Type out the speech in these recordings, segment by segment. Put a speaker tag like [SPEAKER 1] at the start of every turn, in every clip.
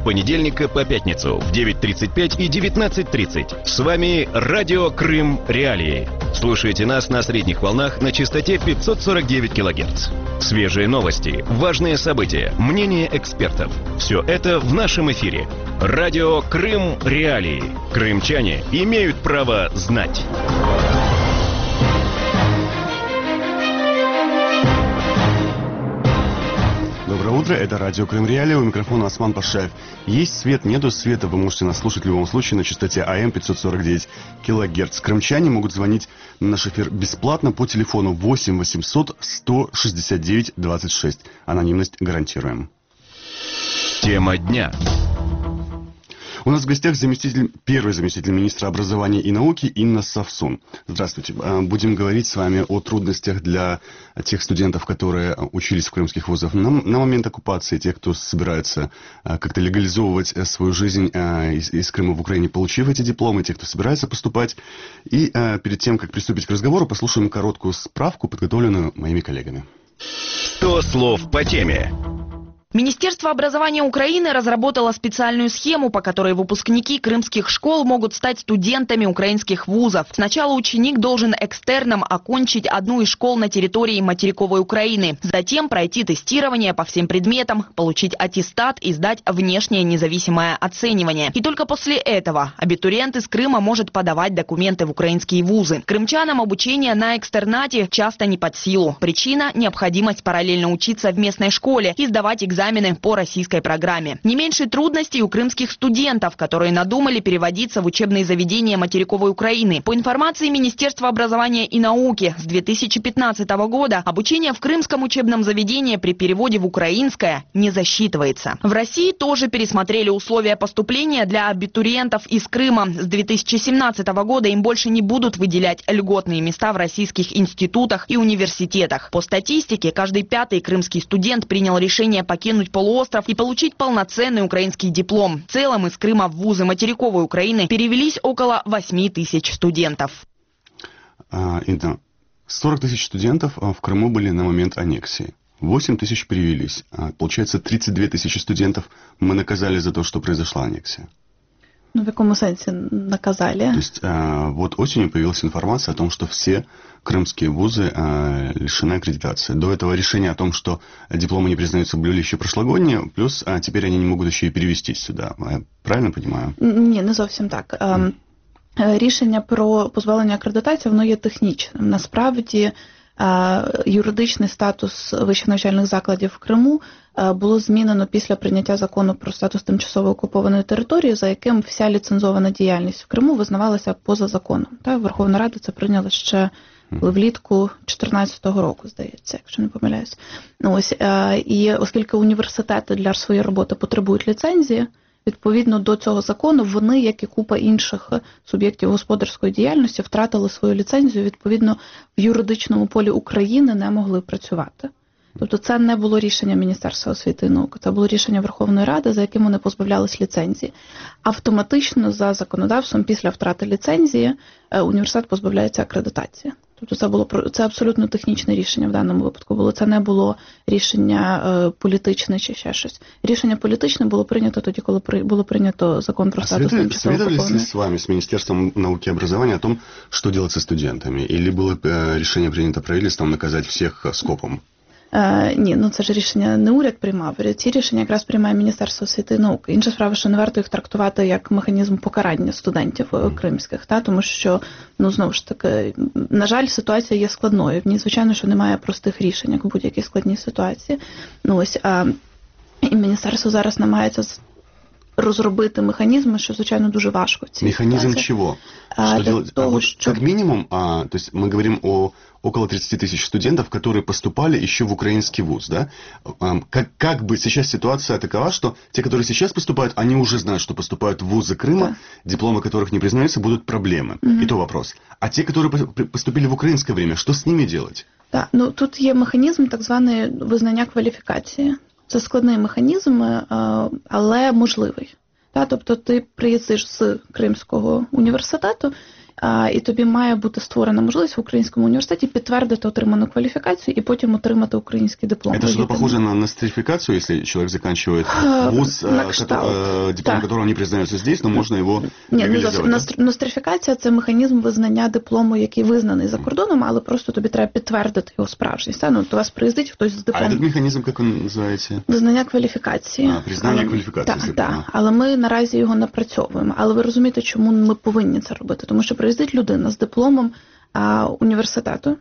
[SPEAKER 1] понедельника по пятницу в 9:35 и 19:30. С вами Радио Крым Реалии. Слушайте нас на средних волнах на частоте 549 кГц. Свежие новости, важные события, мнения экспертов. Все это в нашем эфире. Радио Крым Реалии. Крымчане имеют право знать.
[SPEAKER 2] Доброе утро, это радио Крым Реалии, у микрофона Осман Пашаев. Есть свет, нету света, вы можете нас слушать в любом случае на частоте АМ 549 кГц. Крымчане могут звонить на наш эфир бесплатно по телефону 8 800 169 26. Анонимность гарантируем.
[SPEAKER 1] Тема дня.
[SPEAKER 2] У нас в гостях первый заместитель министра образования и науки Инна Совсун. Здравствуйте. Будем говорить с вами о трудностях для тех студентов, которые учились в крымских вузах на момент оккупации, тех, кто собирается как-то легализовывать свою жизнь из Крыма в Украине, получив эти дипломы, тех, кто собирается поступать. И перед тем, как приступить к разговору, послушаем короткую справку, подготовленную моими коллегами.
[SPEAKER 1] 100 слов по теме.
[SPEAKER 3] Министерство образования Украины разработало специальную схему, по которой выпускники крымских школ могут стать студентами украинских вузов. Сначала ученик должен экстерном окончить одну из школ на территории материковой Украины. Затем пройти тестирование по всем предметам, получить аттестат и сдать внешнее независимое оценивание. И только после этого абитуриент из Крыма может подавать документы в украинские вузы. Крымчанам обучение на экстернате часто не под силу. Причина – необходимость параллельно учиться в местной школе и сдавать экзамены по российской программе. Не меньше трудностей у крымских студентов, которые надумали переводиться в учебные заведения материковой Украины. По информации Министерства образования и науки, с 2015 года обучение в крымском учебном заведении при переводе в украинское не засчитывается. В России тоже пересмотрели условия поступления для абитуриентов из Крыма. С 2017 года им больше не будут выделять льготные места в российских институтах и университетах. По статистике, каждый пятый крымский студент принял решение покинуть полуостров и получить полноценный украинский диплом. В целом из Крыма в вузы материковой Украины перевелись около 8 тысяч студентов.
[SPEAKER 2] 40 тысяч студентов в Крыму были на момент аннексии. 8 тысяч перевелись. Получается, 32 тысячи студентов мы наказали за то, что произошла аннексия.
[SPEAKER 4] Ну, в каком сенсе наказали?
[SPEAKER 2] То есть, вот осенью появилась информация о том, что все крымские вузы лишены аккредитации. До этого решение о том, что дипломы не признаются, были еще прошлогодние, плюс теперь они не могут ще й перевестись сюди. Правильно понимаю?
[SPEAKER 4] Ні, не зовсім так. Рішення про позбавлення акредитації, воно є технічним. Насправді, юридичний статус вищих навчальних закладів в Криму було змінено після прийняття закону про статус тимчасово окупованої території, за яким вся ліцензована діяльність в Криму визнавалася поза законом. Верховна Рада це прийняла ще влітку 2014 року, здається, якщо не помиляюсь. І оскільки університети для своєї роботи потребують ліцензії, відповідно до цього закону, вони, як і купа інших суб'єктів господарської діяльності, втратили свою ліцензію, відповідно, в юридичному полі України не могли працювати. Тобто це не було рішення Міністерства освіти і науки, це було рішення Верховної Ради, за яким вони позбавлялись ліцензії. Автоматично за законодавством після втрати ліцензії університет позбавляється акредитації. Тобто це абсолютно технічне рішення в даному випадку було. Це не було рішення політичне чи ще щось. Рішення політичне було прийнято тоді, коли було прийнято закон про статус тимчасово окупованої.
[SPEAKER 2] Советовались ли с вами, с Министерством науки и образования, о том, что делать со студентами? Или было решение принято правительством наказать всех скопом?
[SPEAKER 4] Ні, це ж рішення не уряд приймав. Ці рішення якраз приймає Міністерство освіти і науки. Інша справа, що не варто їх трактувати як механізм покарання студентів кримських, тому що, знову ж таки, на жаль, ситуація є складною. В ній, звичайно, що немає простих рішень, як в будь-якій складній ситуації. І Міністерство зараз намагається розробити механізми, що, звичайно, дуже важко.
[SPEAKER 2] Механизм чего? Как минимум, то есть мы говорим о около 30 тысяч студентов, которые поступали еще в украинский вуз, да? Как бы сейчас ситуация такова, что те, которые сейчас поступают, они уже знают, что поступают в вузы Крыма, дипломы которых не признаются, будут проблемы. И то вопрос. А те, которые поступили в украинское время, что с ними делать?
[SPEAKER 4] Так, тут є механізм так званий визнання кваліфікації. Це складний механізм, але можливий. Тобто ти приїздиш з Кримського університету і тобі має бути створена можливість в українському університеті підтвердити отриману кваліфікацію і потім отримати український диплом.
[SPEAKER 2] Это что-то похоже на нострификацию, если человек заканчивает вуз, диплом которого не признается здесь, но можно его легализовать?
[SPEAKER 4] Нострифікація – це механізм визнання диплому, який визнаний за кордоном, але просто тобі треба підтвердити його справжність. До вас приїздить хтось з дипломом.
[SPEAKER 2] А этот механізм, як він називається?
[SPEAKER 4] Визнання кваліфікації.
[SPEAKER 2] Признання кваліфікації.
[SPEAKER 4] Так. Але ми наразі його напрацьовуємо. Але ви розумієте, чому ми повинні це робити? Тому що приїздить людина з дипломом університету,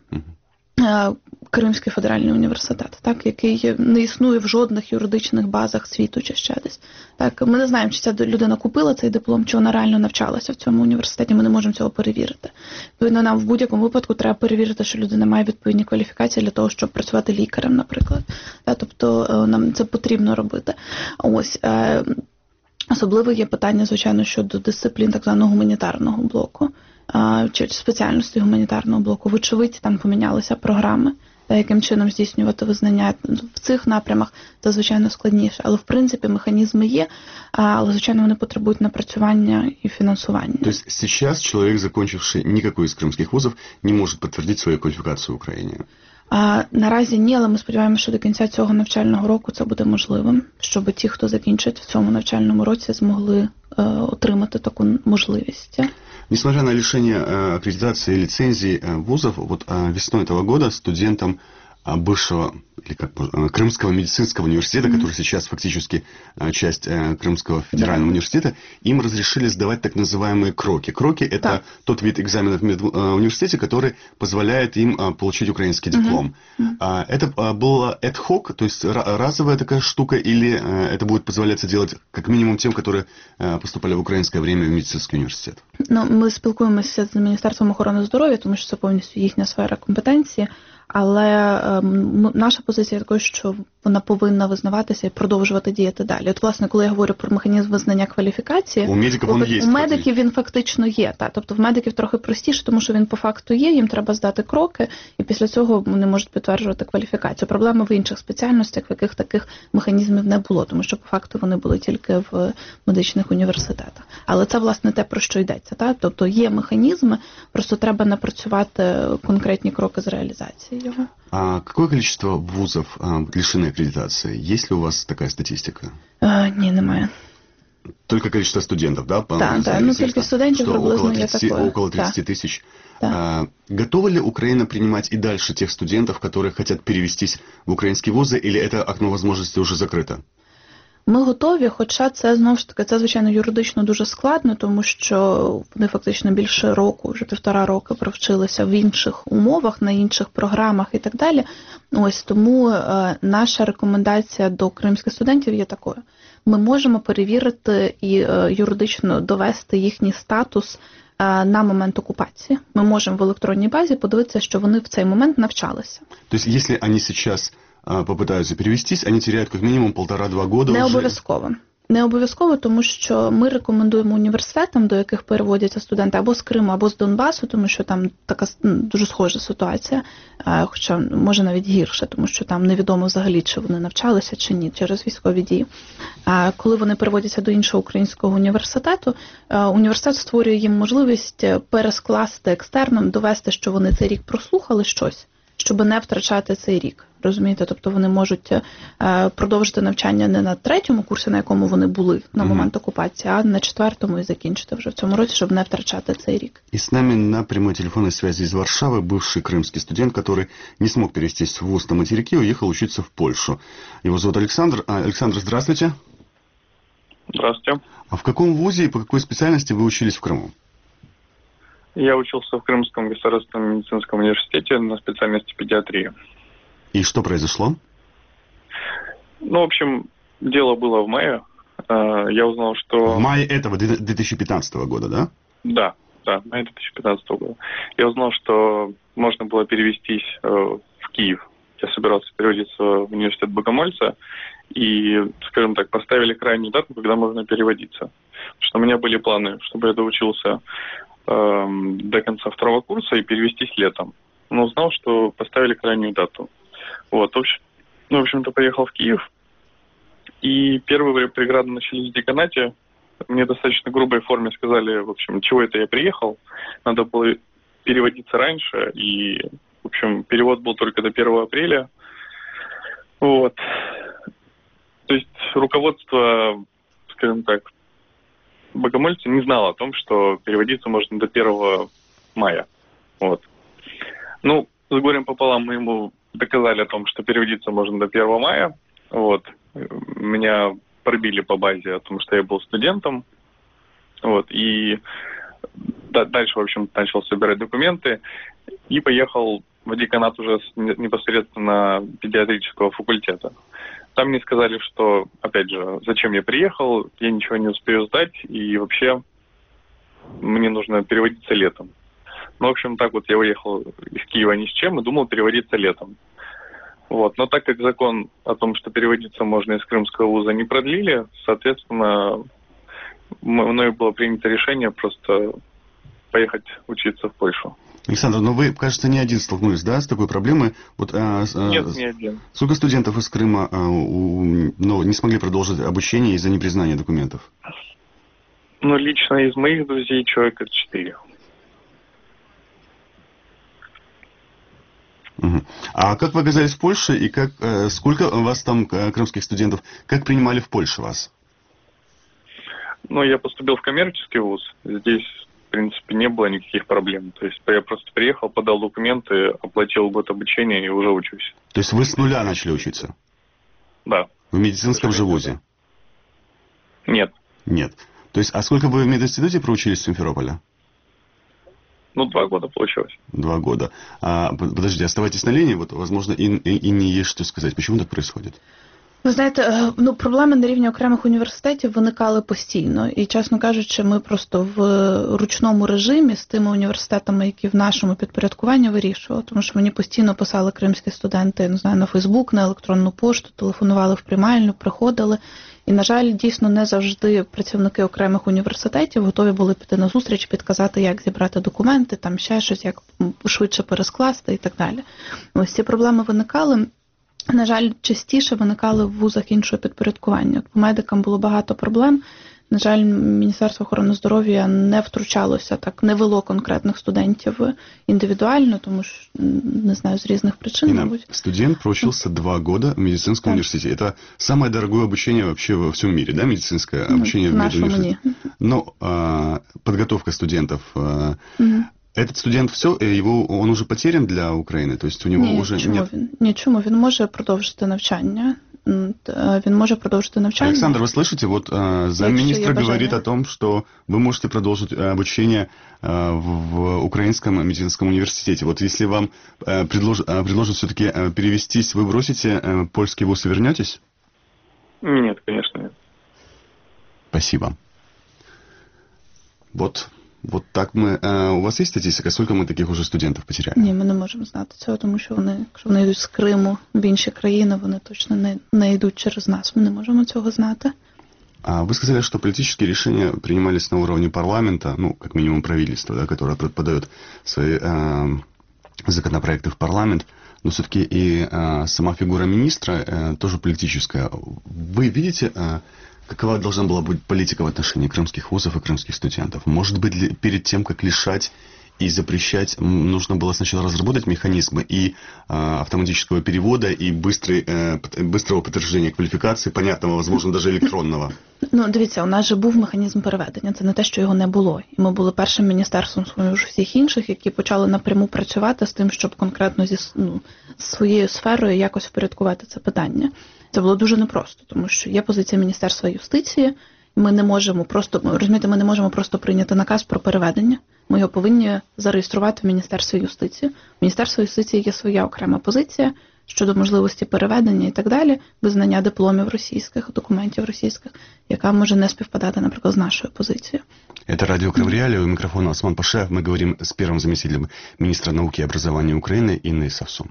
[SPEAKER 4] Кримський федеральний університет, так, який не існує в жодних юридичних базах світу чи ще десь. Так, ми не знаємо, чи ця людина купила цей диплом, чи вона реально навчалася в цьому університеті, ми не можемо цього перевірити. Відповідно, нам в будь-якому випадку треба перевірити, що людина має відповідні кваліфікації для того, щоб працювати лікарем, наприклад. Так, тобто нам це потрібно робити. Ось. Особливо є питання, звичайно, щодо дисциплін так званого гуманітарного блоку, чи спеціальності гуманітарного блоку. Вочевидь, там помінялися програми, яким чином здійснювати визнання в цих напрямах, це, звичайно, складніше. Але, в принципі, механізми є, але, звичайно, вони потребують напрацювання і фінансування.
[SPEAKER 2] Тобто, зараз чоловік, закончивший никакой из кримських вузів, не може підтвердити свою кваліфікацію в Україні?
[SPEAKER 4] Наразі ні, але ми сподіваємося, що до кінця цього навчального року це буде можливим, щоб ті, хто закінчить в цьому навчальному році, змогли отримати таку можливість.
[SPEAKER 2] Несмотря на лишение аккредитации и лицензий вузов, вот весной этого года студентам бывшего или Крымского медицинского университета, который сейчас фактически часть Крымского федерального университета, им разрешили сдавать так называемые кроки. Кроки – это тот вид экзаменов в медуниверситете, который позволяет им получить украинский диплом. Это было ad hoc, то есть разовая такая штука, или это будет позволяться делать как минимум тем, которые поступали в украинское время в медицинский университет?
[SPEAKER 4] Ми спілкуємося з Міністерством охорони здоров'я, тому що це повністю їхня сфера компетенції. Але наша позиція така, що вона повинна визнаватися і продовжувати діяти далі. От, власне, коли я говорю про механізм визнання кваліфікації, у медиків він фактично є. Тобто в медиків трохи простіше, тому що він по факту є, їм треба здати кроки, і після цього вони можуть підтверджувати кваліфікацію. Проблема в інших спеціальностях, в яких таких механізмів не було, тому що по факту вони були тільки в медичних університетах. Але це, власне, те, про що йдеться. Тобто є механізми, просто треба напрацювати конкретні кроки з реалізації.
[SPEAKER 2] А какое количество вузов лишены аккредитации? Есть ли у вас такая статистика?
[SPEAKER 4] Ні, немає.
[SPEAKER 2] Только количество студентов, да?
[SPEAKER 4] Так, кількість студентів приблизно є такое.
[SPEAKER 2] Около 30 тысяч. Готова ли Украина принимать и дальше тех студентов, которые хотят перевестись в украинские вузы, или это окно возможностей уже закрыто?
[SPEAKER 4] Ми готові, хоча це, знову ж таки, це, звичайно, юридично дуже складно, тому що вони фактично більше року, вже 1,5 роки провчилися в інших умовах, на інших програмах і так далі. Ось тому наша рекомендація до кримських студентів є такою. Ми можемо перевірити і юридично довести їхній статус на момент окупації. Ми можемо в електронній базі подивитися, що вони в цей момент навчалися.
[SPEAKER 2] Тобто, якщо вони зараз попытаются перевестись, они теряют как минимум 1,5-2 года.
[SPEAKER 4] Не обов'язково. Не обов'язково, тому що ми рекомендуємо університетам, до яких переводяться студенти або з Криму, або з Донбасу, тому що там така дуже схожа ситуація, хоча може навіть гірше, тому що там невідомо взагалі, чи вони навчалися, чи ні, через військові дії. Коли вони переводяться до іншого українського університету, університет створює їм можливість перескласти екстерном, довести, що вони цей рік прослухали щось, щоб не втрачати цей рік. Розумієте? Тобто вони можуть продовжити навчання не на 3-му курсі, на якому вони були на момент окупації, а на 4-му і закінчити вже в цьому році, щоб не втрачати цей рік.
[SPEAKER 2] И с нами на прямой телефонной связи из Варшавы бывший крымский студент, который не смог перевестись в вуз на материке, уехал учиться в Польшу. Его зовут Александр. Александр, здравствуйте.
[SPEAKER 5] Здравствуйте.
[SPEAKER 2] А в каком вузе и по какой специальности вы учились в Крыму?
[SPEAKER 5] Я учился в Крымском государственном медицинском университете на специальности педиатрия.
[SPEAKER 2] И что произошло?
[SPEAKER 5] Ну, в общем, дело было в мае. Я узнал, что...
[SPEAKER 2] В мае этого 2015 года, да?
[SPEAKER 5] Да, в мае 2015 года. Я узнал, что можно было перевестись в Киев. Я собирался переводиться в университет Богомольца. И, скажем так, поставили крайнюю дату, когда можно переводиться. Потому что у меня были планы, чтобы я доучился до конца 2-го курса и перевестись летом. Но узнал, что поставили крайнюю дату. Вот, в общем-то, поехал в Киев. И первые преграды начались в деканате. мне достаточно грубой форме сказали, в общем, чего это я приехал. Надо было переводиться раньше, и, в общем, перевод был только до 1 апреля. Вот. То есть руководство, скажем так, Богомольца не знало о том, что переводиться можно до 1 мая. Вот. Ну, с горем пополам мы ему доказали о том, что переводиться можно до 1 мая. Вот. Меня пробили по базе о том, что я был студентом. Вот. И дальше, в общем, начал собирать документы и поехал в деканат уже непосредственно педиатрического факультета. Там мне сказали, что, опять же, зачем я приехал, я ничего не успею сдать, и вообще мне нужно переводиться летом. Ну, в общем, так вот я уехал из Киева ни с чем и думал переводиться летом. Вот. Но так как закон о том, что переводиться можно из крымского вуза, не продлили, соответственно, мною было принято решение просто поехать учиться в Польшу.
[SPEAKER 2] Александр, но вы, кажется, не один столкнулись, да, с такой проблемой? Вот,
[SPEAKER 5] Нет, не один.
[SPEAKER 2] Сколько студентов из Крыма не смогли продолжить обучение из-за непризнания документов?
[SPEAKER 5] Ну, лично из моих друзей человека 4.
[SPEAKER 2] Угу. А как вы оказались в Польше и сколько у вас там крымских студентов? Как принимали в Польше вас?
[SPEAKER 5] Ну, я поступил в коммерческий вуз. Здесь, в принципе, не было никаких проблем. То есть я просто приехал, подал документы, оплатил год обучения и уже учусь.
[SPEAKER 2] То есть вы с нуля начали учиться?
[SPEAKER 5] Да.
[SPEAKER 2] В медицинском же вузе?
[SPEAKER 5] Нет.
[SPEAKER 2] Нет. То есть, а сколько вы в мединституте проучились в Симферополе?
[SPEAKER 5] Ну, 2 года получилось.
[SPEAKER 2] 2 года. Подождите, оставайтесь на линии, вот, возможно, і не є що сказати. Почему так происходит?
[SPEAKER 4] Ви знаєте, проблеми на рівні окремих університетів виникали постійно. І, чесно кажучи, ми просто в ручному режимі з тими університетами, які в нашому підпорядкуванні вирішували. Тому що мені постійно писали кримські студенти, не знаю, на Фейсбук, на електронну пошту, телефонували в приймальню, приходили. І, на жаль, дійсно не завжди працівники окремих університетів готові були піти на зустріч, підказати, як зібрати документи, там ще щось, як швидше перескласти і так далі. Ось ці проблеми виникали. На жаль, частіше виникали в вузах іншого підпорядкування. По медикам було багато проблем. На жаль, Міністерство охорони здоров'я не втручалося, так, не вело конкретних студентів індивідуально, тому що, не знаю, з різних причин, мабуть.
[SPEAKER 2] Студент проучился 2 года в медицинском университете. Это самое дорогое обучение вообще во всем мире, да, медицинское обучение в медуниверситете? Но подготовка студентов... Этот студент он уже потерян для України? Тобто у нього вже
[SPEAKER 4] нет? Чому? Він може продовжити навчання.
[SPEAKER 2] Александр, вы слышите? Вот замминистра говорит о том, что вы можете продолжить обучение в Украинском медицинском университете. Вот если вам предложат все-таки перевестись, вы бросите польский вуз и вернетесь?
[SPEAKER 5] Нет, конечно, нет.
[SPEAKER 2] Спасибо. Вот так ми... У вас є статистика, скільки ми таких уже студентів потеряли?
[SPEAKER 4] Ні, ми не можемо знати цього, тому що якщо вони йдуть з Криму в інші країни, вони точно не йдуть через нас. Ми не можемо цього знати.
[SPEAKER 2] Вы сказали, что политические решения принимались на уровне парламента, ну, как минимум правительства, да, которое подает свои законопроекты в парламент, но все-таки и сама фигура министра тоже политическая. Вы видите... Какова должна была быть политика в отношении крымских вузов и крымских студентов? Может быть, перед тем, как лишать и запрещать, нужно было сначала разработать механизмы и автоматического перевода, и быстрого подтверждения квалификации, понятного, возможно, даже електронного?
[SPEAKER 4] Ну, дивіться, у нас же був механізм переведення. Це не те, що його не було. І ми були першим міністерством з всіх інших, які почали напряму працювати з тим, щоб конкретно зі своєю сферою якось впорядкувати це питання. Це було дуже непросто, тому що є позиція Міністерства юстиції, ми не можемо просто прийняти наказ про переведення. Ми його повинні зареєструвати в Міністерстві юстиції. У Міністерства юстиції є своя окрема позиція щодо можливості переведення і так далі, визнання дипломів російських, документів російських, яка може не співпадати, наприклад, з нашою позицією.
[SPEAKER 2] Это радио Крым Реалии, у микрофона Осман Пашаев. Мы говорим с первым заместителем министра науки и образования Украины Инной Совсун.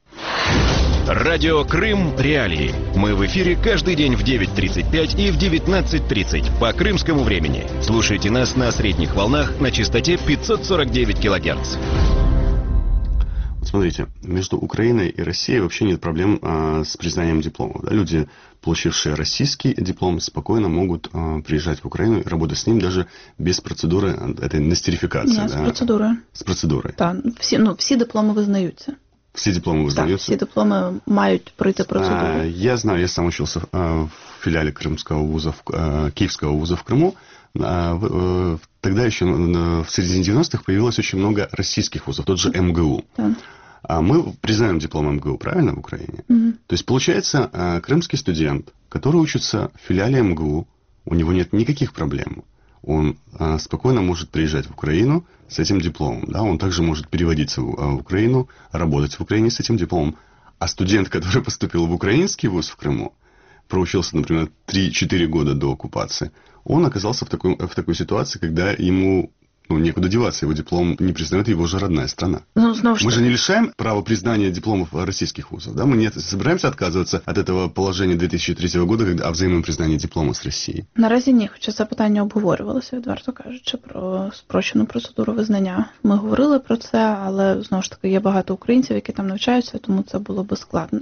[SPEAKER 1] Радио Крым Реалии. Мы в эфире каждый день в 9:35 и в 19:30 по крымскому времени. Слушайте нас на средних волнах на частоте 549 килогерц.
[SPEAKER 2] Вот смотрите, между Украиной и Россией вообще нет проблем с признанием дипломов. Да? Люди получившие российский диплом, спокойно могут приезжать в Украину и работать с ним даже без процедуры этой нострификации.
[SPEAKER 4] Ні, з процедурою.
[SPEAKER 2] З процедурою.
[SPEAKER 4] Так, всі дипломи визнаються.
[SPEAKER 2] Все дипломы вызнаются?
[SPEAKER 4] Так, всі дипломи мають пройти процедуру.
[SPEAKER 2] Я знаю, я сам учился в филиале Крымского вуза, Киевского вуза в Крыму. Тогда еще в середине 90-х появилось очень много российских вузов, тот же МГУ.
[SPEAKER 4] Так.
[SPEAKER 2] Мы признаем диплом МГУ, правильно, в Украине?
[SPEAKER 4] Угу.
[SPEAKER 2] То есть, получается, крымский студент, который учится в филиале МГУ, у него нет никаких проблем. Он спокойно может приезжать в Украину с этим дипломом. Да? Он также может переводиться в Украину, работать в Украине с этим дипломом. А студент, который поступил в украинский вуз в Крыму, проучился, например, 3-4 года до оккупации, он оказался в такой ситуации, когда ему некуда деваться, его диплом не признает его же родная страна. Мы же не лишаем права признания дипломов российских вузов, да? Мы не собираемся отказываться от этого положения 2003 года о взаимном признании диплома с Россией.
[SPEAKER 4] Наразі ні, хоча це питання обговорювалося, відверто кажучи, про спрощену процедуру визнання. Ми говорили про це, але, знову ж таки, є багато українців, які там навчаються, тому це було би складно.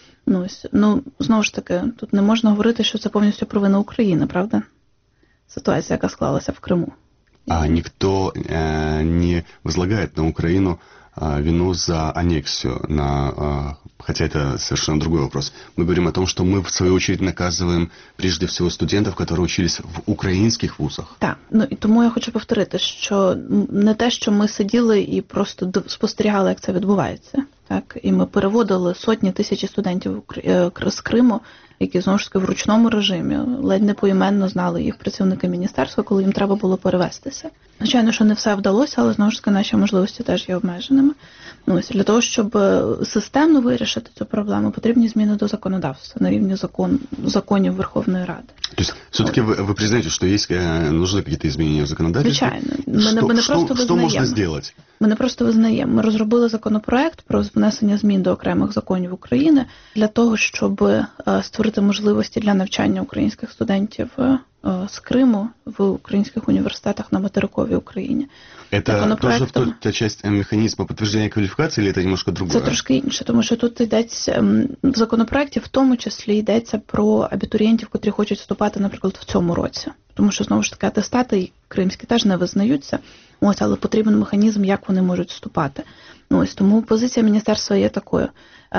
[SPEAKER 4] Знову ж таки, тут не можна говорити, що це повністю провина України, правда? Ситуація, яка склалася в Криму.
[SPEAKER 2] А никто не возлагает на Украину вину за аннексию, хотя это совершенно другой вопрос. Мы говорим о том, что мы, в свою очередь, наказываем прежде всего студентов, которые учились в українських вузах.
[SPEAKER 4] Так, і тому я хочу повторити, що не те, що ми сиділи і просто спостерігали, як це відбувається. Так, і ми переводили сотні тисяч студентів з Криму, які, знову ж таки, в ручному режимі, ледь не поіменно знали їх працівники міністерства, коли їм треба було перевестися. Звичайно, що не все вдалося, але, знову ж таки, наші можливості теж є обмеженими. Для того, щоб системно вирішити цю проблему, потрібні зміни до законодавства на рівні законів Верховної Ради.
[SPEAKER 2] То есть, все-таки вы признаете, что нужны какие-то изменения в законодательстве?
[SPEAKER 4] Звичайно. Ми не просто визнаємо.
[SPEAKER 2] Что можно сделать?
[SPEAKER 4] Ми не просто визнаємо. Ми розробили законопроект про внесення змін до окремих законів України для того, щоб створити можливості для навчання українських студентів з Криму в українських університетах на материковій Україні.
[SPEAKER 2] Это тоже та часть механизма подтверждения квалификации, или это немножко другое?
[SPEAKER 4] Це трошки інше, тому що тут йдеться, в законопроекті в тому числі йдеться про абітурієнтів, котрі хочуть вступати, наприклад, в цьому році. Тому що, знову ж таки, атестати кримські теж не визнаються, але потрібен механізм, як вони можуть вступати. Тому позиція міністерства є такою.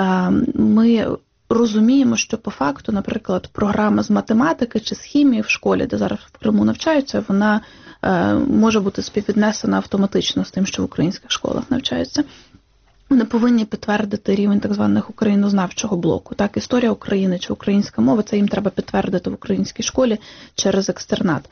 [SPEAKER 4] Ми розуміємо, що по факту, наприклад, програма з математики чи з хімії в школі, де зараз в Криму навчаються, вона може бути співвіднесена автоматично з тим, що в українських школах навчаються. Вони повинні підтвердити рівень так званих українознавчого блоку. Так, історія України чи українська мова, це їм треба підтвердити в українській школі через екстернат.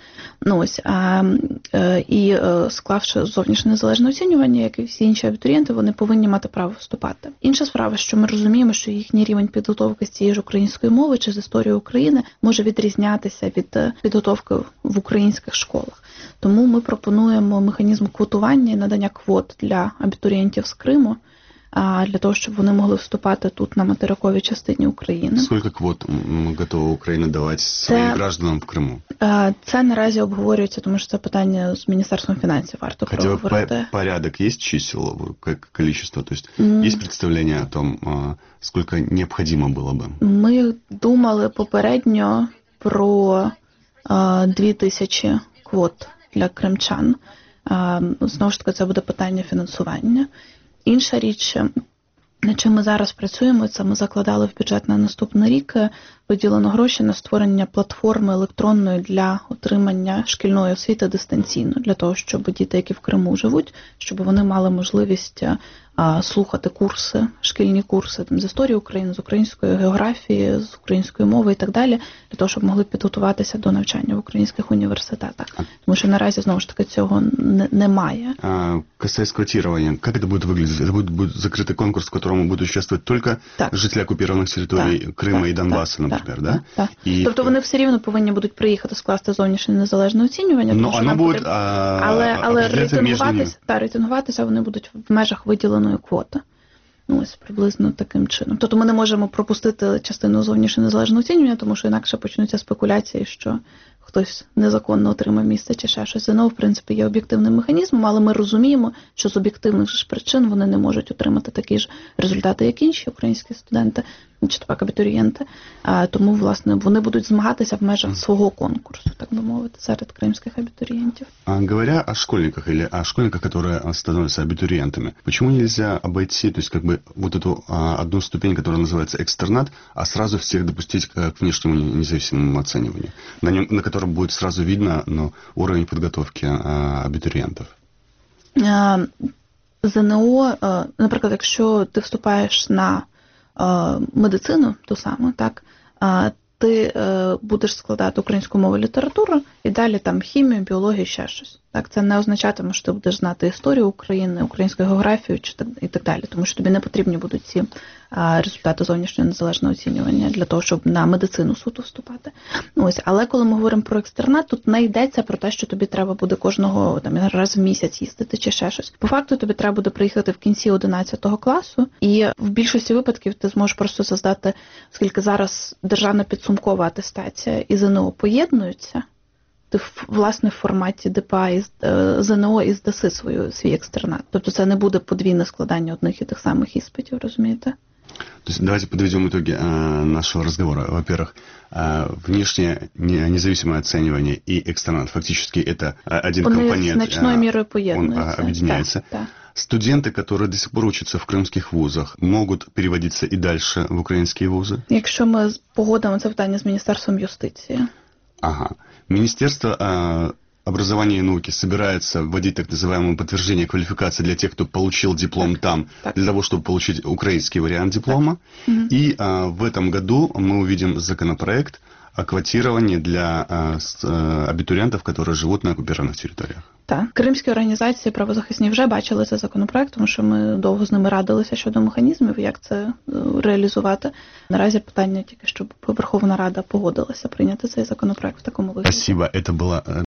[SPEAKER 4] І склавши зовнішнє незалежне оцінювання, як і всі інші абітурієнти, вони повинні мати право вступати. Інша справа, що ми розуміємо, що їхній рівень підготовки з цієї ж української мови чи з історії України може відрізнятися від підготовки в українських школах. Тому ми пропонуємо механізм квотування і надання квот для абітурієнтів з Криму, для того, щоб вони могли вступати тут на материковій частині України.
[SPEAKER 2] Скільки квот готова Україна давати своїм гражданам в Криму?
[SPEAKER 4] Це наразі обговорюється, тому що це питання з Міністерством фінансів варто проговорити.
[SPEAKER 2] Хотя бы порядок есть чисел, количество? То есть есть представление о том, сколько необходимо было бы?
[SPEAKER 4] Ми думали попередньо про 2000 квот для кримчан. Знову ж таки, це буде питання фінансування. Інша річ, над чим ми зараз працюємо, це ми закладали в бюджет на наступний рік, виділено гроші на створення платформи електронної для отримання шкільної освіти дистанційно, для того, щоб діти, які в Криму живуть, щоб вони мали можливість слухати курси, шкільні курси з історії України, з української географії, з української мови і так далі, для того, щоб могли підготуватися до навчання в українських університетах. Тому що наразі, знову ж таки, цього немає.
[SPEAKER 2] Касаясь квотирования, как это будет выглядеть? Это будет закрытый конкурс, в котором будут участвовать только жителі оккупированных территорий Крима і Донбасу, наприклад, да?
[SPEAKER 4] Так. Тобто вони все рівно повинні будуть приїхати скласти зовнішнє незалежне оцінювання.
[SPEAKER 2] Ну, воно буде,
[SPEAKER 4] але рейтингуватися вони будуть в межах виділеної квоти. Приблизно таким чином. Тобто ми не можемо пропустити частину зовнішнього незалежного оцінювання, тому що інакше почнуться спекуляції, що хтось незаконно отримав місце чи ще щось. ЗНО, в принципі, є об'єктивним механізмом, але ми розуміємо, що з об'єктивних ж причин вони не можуть отримати такі ж результати, як інші українські студенти, чи так абітурієнти. Тому, власне, вони будуть змагатися в межах свого конкурсу, так би мовити, серед кримських абітурієнтів.
[SPEAKER 2] Говоря о школьниках или о школьниках, которые становятся абитуриентами, почему нельзя обойти, то есть как бы вот эту одну ступень, которая называется экстернат, а сразу всех допустить к внешнему независимому оцениванию, на котором будет сразу видно уровень подготовки абитуриентов?
[SPEAKER 4] ЗНО, наприклад, якщо ти вступаєш на медицину, ту саму, так, ти будеш складати українську мову і літературу, і далі там хімію, біологію, ще щось. Так, це не означатиме, що ти будеш знати історію України, українську географію і так далі, тому що тобі не потрібні будуть ці результати зовнішнього незалежного оцінювання для того, щоб на медицину суто вступати. Ось, але коли ми говоримо про екстернат, тут не йдеться про те, що тобі треба буде кожного раз в місяць їздити чи ще щось. По факту тобі треба буде приїхати в кінці 11 класу, і в більшості випадків ти зможеш просто создати, оскільки зараз державна підсумкова атестація і ЗНО поєднуються, ти власне в форматі ДПА і ЗНО і здаси свій екстернат. Тобто це не буде подвійне складання одних і тих самих іспитів, розумієте?
[SPEAKER 2] То есть давайте подведем итоги нашего разговора. Во-первых, внешнее независимое оценивание и экстернат фактически это один компонент.
[SPEAKER 4] Значной мерой поєднуються.
[SPEAKER 2] Он объединяется.
[SPEAKER 4] Да.
[SPEAKER 2] Студенты, которые до сих пор учатся в крымских вузах, могут переводиться и дальше в украинские вузы?
[SPEAKER 4] Якщо ми погодимо це питання з Міністерством юстиції.
[SPEAKER 2] Ага. Министерство образования и науки собирается вводить так называемое подтверждение квалификации для тех, кто получил диплом там, для того, чтобы получить украинский вариант диплома. И в этом году мы увидим законопроект о квотировании для абитуриентов, которые живут на оккупированных территориях.
[SPEAKER 4] Так. Кримські організації правозахисні вже бачили цей законопроект, тому що ми довго з ними радилися щодо механізмів, як це реалізувати. Наразі питання тільки, щоб Верховна Рада погодилася прийняти цей законопроект в такому вигляді.
[SPEAKER 2] Спасибо. Это была